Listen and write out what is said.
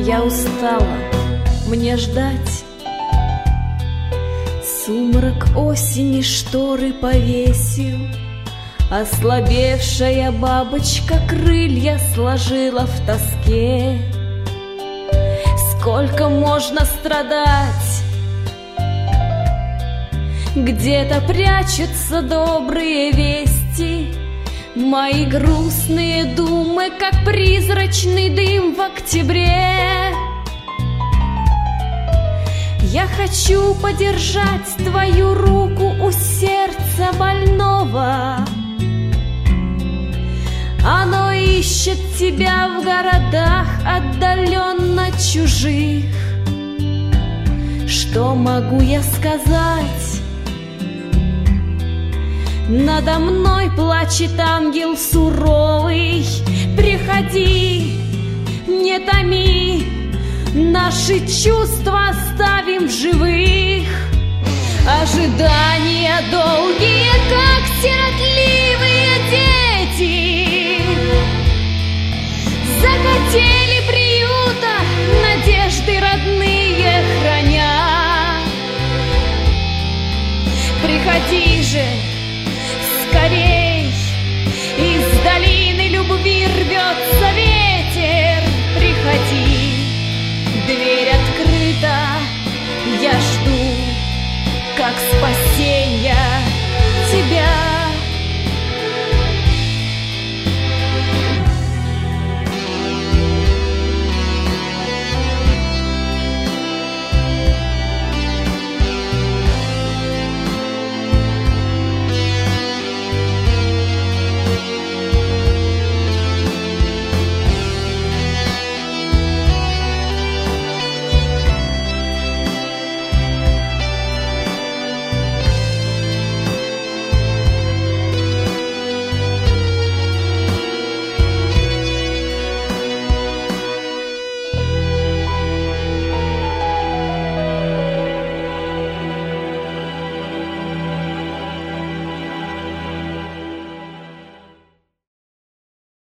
Я устала, мне ждать. Сумрак осени шторы повесил, ослабевшая бабочка крылья сложила в тоске. Сколько можно страдать? Где-то прячутся добрые вести. Мои грустные думы, как призрачный дым в октябре. Я хочу подержать твою руку у сердца больного. Оно ищет тебя в городах отдаленно чужих. Что могу я сказать? Надо мной плачет ангел суровый. Приходи, не томи, наши чувства оставим в живых. Ожидания долгие, как сиротливые дети, захотели приюта, надежды родные храня. Приходи же скорей, из долины любви рвется ветер.